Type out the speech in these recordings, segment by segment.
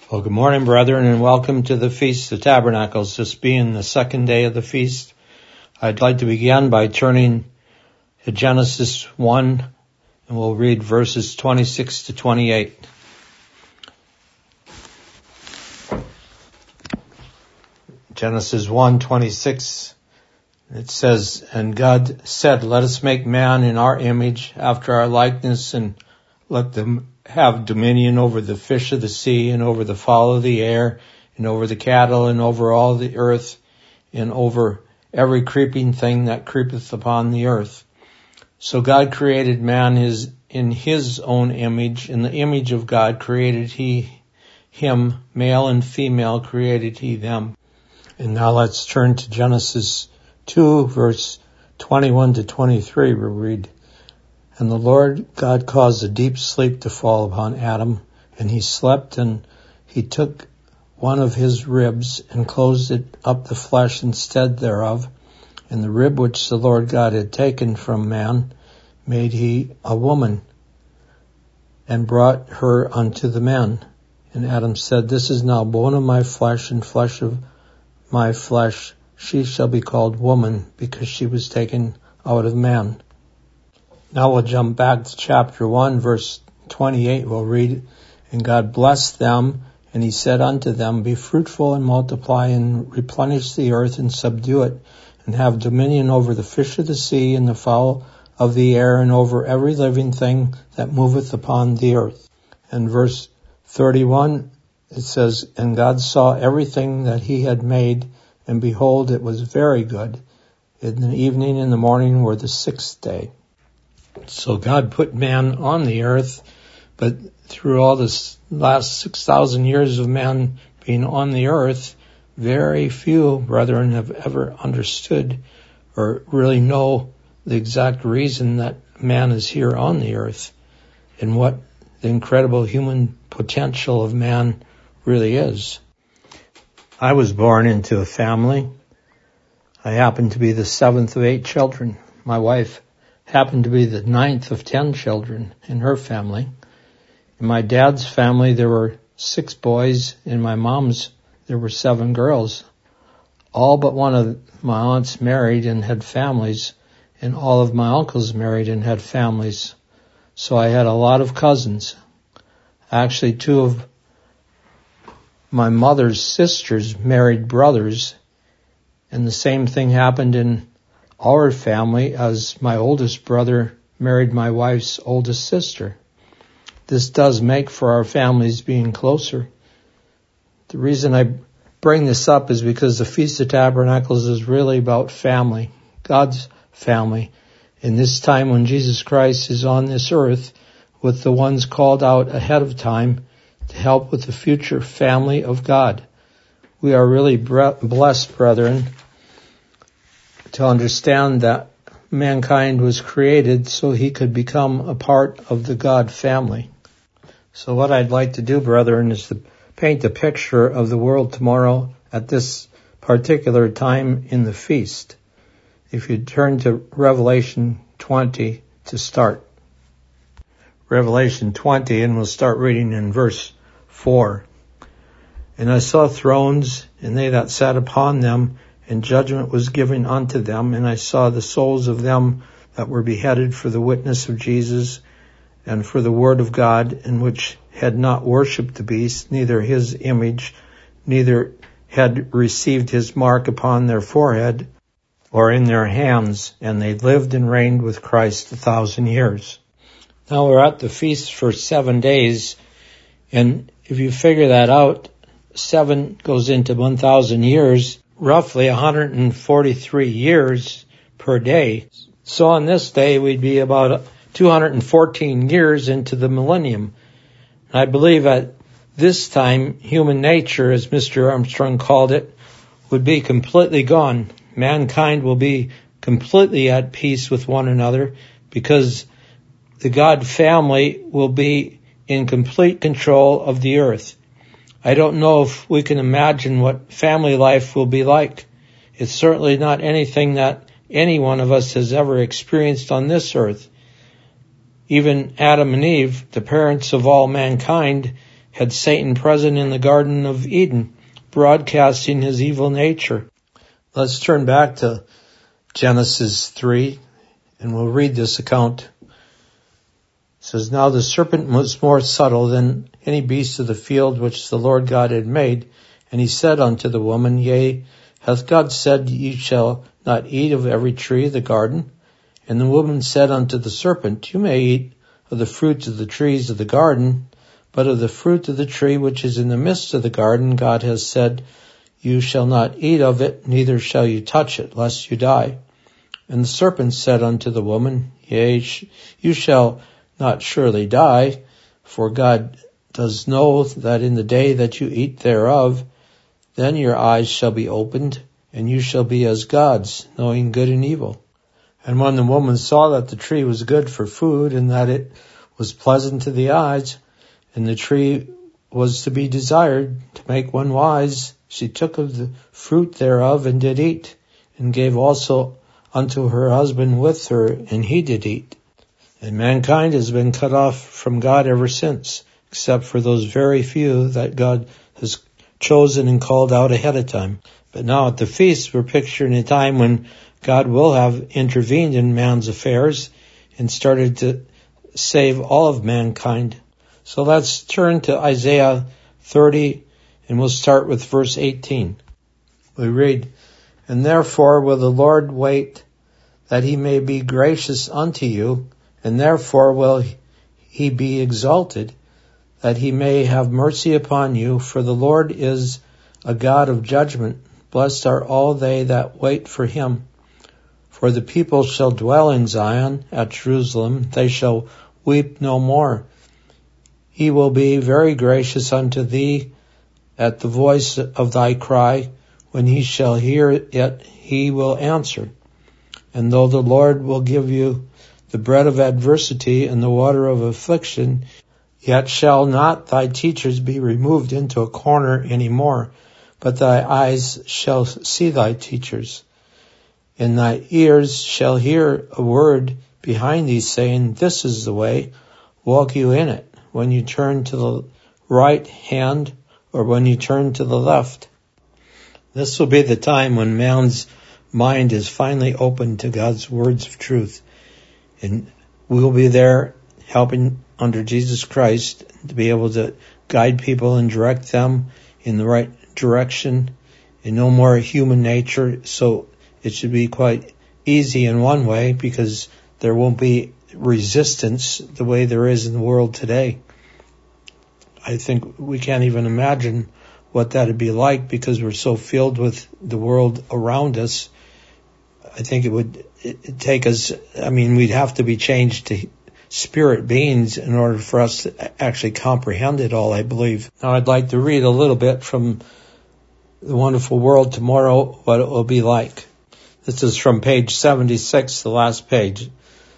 Well, good morning, brethren, and welcome to the Feast of Tabernacles. This being the second day of the feast, I'd like to begin by turning to Genesis 1, and we'll read verses 26 to 28. Genesis 1:26, it says, "And God said, Let us make man in our image, after our likeness, and let them have dominion over the fish of the sea, and over the fowl of the air, and over the cattle, and over all the earth, and over every creeping thing that creepeth upon the earth." So God created man in his own image. In the image of God created he him, male and female created he them. And now let's turn to Genesis 2, verse 21 to 23. We'll read, "And the Lord God caused a deep sleep to fall upon Adam, and he slept, and he took one of his ribs, and closed it up the flesh instead thereof. And the rib which the Lord God had taken from man made he a woman, and brought her unto the man. And Adam said, This is now bone of my flesh, and flesh of my flesh. She shall be called woman, because she was taken out of man." Now we'll jump back to chapter 1, verse 28. We'll read, "And God blessed them, and he said unto them, Be fruitful and multiply, and replenish the earth, and subdue it, and have dominion over the fish of the sea, and the fowl of the air, and over every living thing that moveth upon the earth." And verse 31, it says, "And God saw everything that he had made, and behold, it was very good. And the evening and the morning were the sixth day." So God put man on the earth, but through all this last 6,000 years of man being on the earth, very few brethren have ever understood or really know the exact reason that man is here on the earth and what the incredible human potential of man really is. I was born into a family. I happened to be the seventh of 8 children. My wife happened to be the 9th of 10 children in her family. In my dad's family, there were 6 boys. In my mom's, there were 7 girls. All but one of my aunts married and had families, and all of my uncles married and had families. So I had a lot of cousins. Actually, 2 of my mother's sisters married brothers, and the same thing happened in our family as my oldest brother married my wife's oldest sister. This does make for our families being closer. The reason I bring this up is because the Feast of Tabernacles is really about family, God's family. In this time when Jesus Christ is on this earth with the ones called out ahead of time to help with the future family of God. We are really blessed, brethren, to understand that mankind was created so he could become a part of the God family. So what I'd like to do, brethren, is to paint a picture of the world tomorrow at this particular time in the feast. If you turn to Revelation 20 to start. Revelation 20, and we'll start reading in verse 4. "And I saw thrones, and they that sat upon them, and judgment was given unto them. And I saw the souls of them that were beheaded for the witness of Jesus, and for the word of God, and which had not worshipped the beast, neither his image, neither had received his mark upon their forehead, or in their hands. And they lived and reigned with Christ 1,000 years." Now we're at the feast for 7 days, and if you figure that out, 7 goes into 1,000 years, roughly 143 years per day. So on this day, we'd be about 214 years into the millennium. I believe at this time, human nature, as Mr. Armstrong called it, would be completely gone. Mankind will be completely at peace with one another because the God family will be in complete control of the earth. I don't know if we can imagine what family life will be like. It's certainly not anything that any one of us has ever experienced on this earth. Even Adam and Eve, the parents of all mankind, had Satan present in the Garden of Eden, broadcasting his evil nature. Let's turn back to Genesis 3, and we'll read this account. It says, Now the serpent was more subtle than any beast of the field which the Lord God had made. And he said unto the woman, Yea, hath God said, Ye shall not eat of every tree of the garden? And the woman said unto the serpent, You may eat of the fruit of the trees of the garden, but of the fruit of the tree which is in the midst of the garden, God has said, You shall not eat of it, neither shall you touch it, lest you die. And the serpent said unto the woman, Yea, you shall not surely die, for God does know that in the day that you eat thereof, then your eyes shall be opened, and you shall be as gods, knowing good and evil. And when the woman saw that the tree was good for food, and that it was pleasant to the eyes, and the tree was to be desired to make one wise, she took of the fruit thereof and did eat, and gave also unto her husband with her, and he did eat. And mankind has been cut off from God ever since, except for those very few that God has chosen and called out ahead of time. But now at the feast, we're picturing a time when God will have intervened in man's affairs and started to save all of mankind. So let's turn to Isaiah 30, and we'll start with verse 18. We read, And therefore will the Lord wait, that he may be gracious unto you, and therefore will he be exalted, that he may have mercy upon you. For the Lord is a God of judgment. Blessed are all they that wait for him. For the people shall dwell in Zion, at Jerusalem. They shall weep no more. He will be very gracious unto thee at the voice of thy cry. When he shall hear it, he will answer. And though the Lord will give you the bread of adversity and the water of affliction, yet shall not thy teachers be removed into a corner any more, but thy eyes shall see thy teachers. And thy ears shall hear a word behind thee saying, This is the way, walk you in it, when you turn to the right hand or when you turn to the left. This will be the time when man's mind is finally open to God's words of truth. And we'll be there helping under Jesus Christ to be able to guide people and direct them in the right direction and no more human nature. So it should be quite easy in one way because there won't be resistance the way there is in the world today. I think we can't even imagine what that would be like because we're so filled with the world around us. I think it would take us, we'd have to be changed to spirit beings in order for us to actually comprehend it all, I believe. Now I'd like to read a little bit from The Wonderful World Tomorrow, what it will be like. This is from page 76, the last page.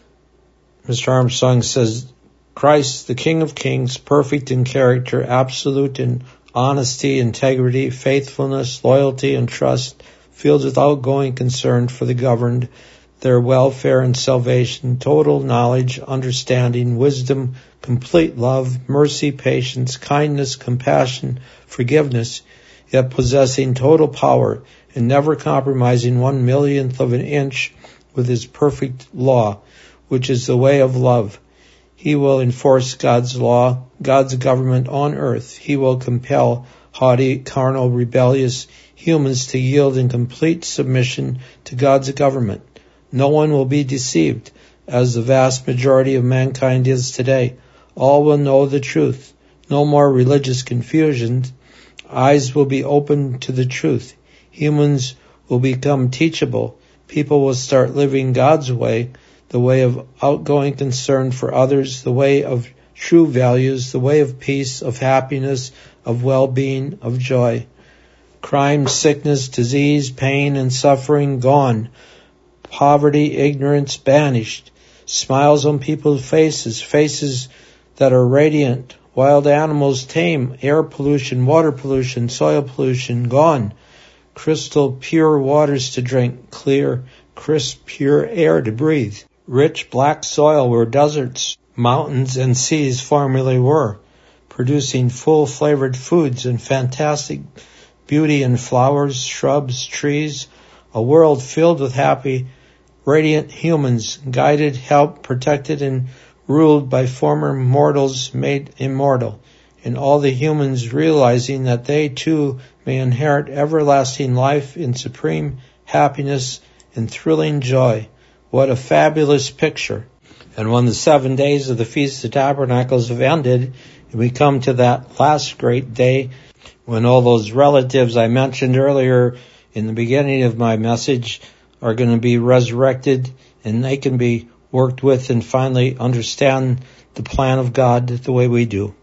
Mr. Armstrong says, Christ, the King of Kings, perfect in character, absolute in honesty, integrity, faithfulness, loyalty, and trust, filled with outgoing concern for the governed, their welfare and salvation, total knowledge, understanding, wisdom, complete love, mercy, patience, kindness, compassion, forgiveness, yet possessing total power and never compromising 1/1,000,000th of an inch with his perfect law, which is the way of love. He will enforce God's law, God's government on earth. He will compel haughty, carnal, rebellious humans to yield in complete submission to God's government. No one will be deceived, as the vast majority of mankind is today. All will know the truth. No more religious confusion. Eyes will be open to the truth. Humans will become teachable. People will start living God's way, the way of outgoing concern for others, the way of true values, the way of peace, of happiness, of well-being, of joy. Crime, sickness, disease, pain, and suffering gone. Poverty, ignorance banished. Smiles on people's faces, faces that are radiant. Wild animals tame. Air pollution, water pollution, soil pollution gone. Crystal pure waters to drink, clear, crisp, pure air to breathe. Rich black soil where deserts, mountains, and seas formerly were. producing full-flavored foods and fantastic beauty in flowers, shrubs, trees, a world filled with happy, radiant humans, guided, helped, protected, and ruled by former mortals made immortal, and all the humans realizing that they too may inherit everlasting life in supreme happiness and thrilling joy. What a fabulous picture. And when the 7 days of the Feast of Tabernacles have ended, and we come to that last great day, when all those relatives I mentioned earlier in the beginning of my message are going to be resurrected, and they can be worked with and finally understand the plan of God the way we do.